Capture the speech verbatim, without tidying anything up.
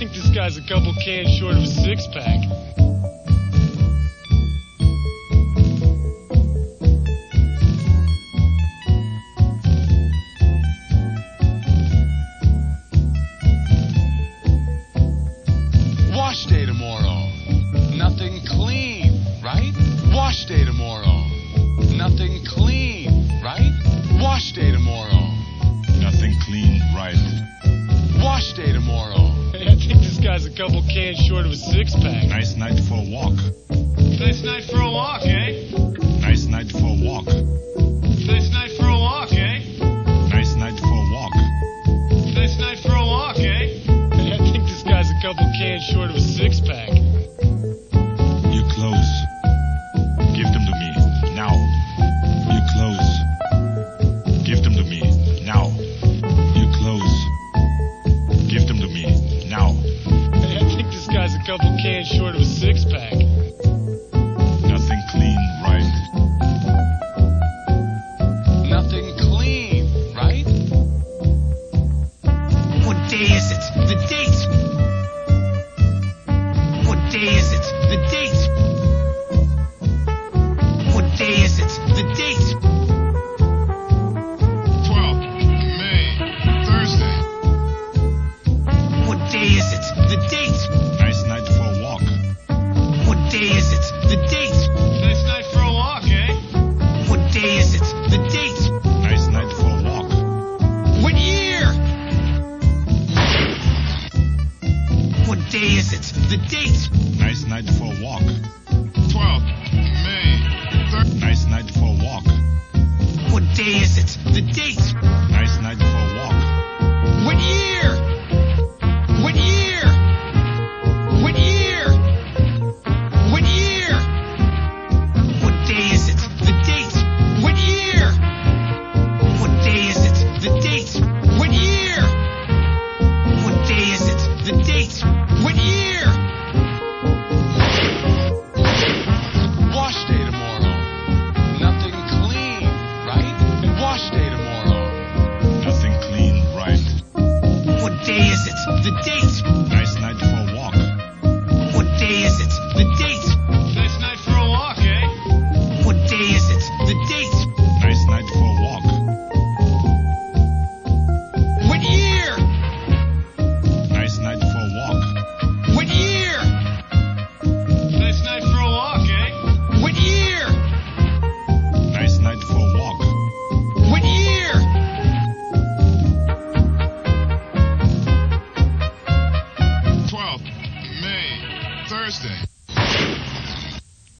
think this guy's a couple cans short of a six-pack. Wash day tomorrow. Nothing clean, right? Wash day tomorrow. Nothing clean, right? Wash day tomorrow. Nothing clean, right? Wash day tomorrow. Hey, I think this guy's a couple cans short of a six-pack. Nice night for a walk. Nice night for a walk, eh? Nice night for a walk. Nice night for a walk, eh? Nice night for a walk. Nice night for a walk, eh? Hey, I think this guy's a couple cans short of a six-pack. Your clothes. Give them to me. Now. Your clothes. Give them to me. Now. Your clothes. Give them to me. Now. Hey, I think this guy's a couple cans short of a six-pack. Nothing clean, right? Nothing clean, right? What day is it? The date. What day is it? The date. What day is it? The date. twelfth May, Thursday. What day is it? The date. Nice night for a walk. What day is it? The date. Nice night for a walk, eh? What day is it? The date. Nice night for a walk. What year? What day is it? The date. Nice night for a walk. twelfth May, Thursday. Nice night for a walk. What day is it? The date.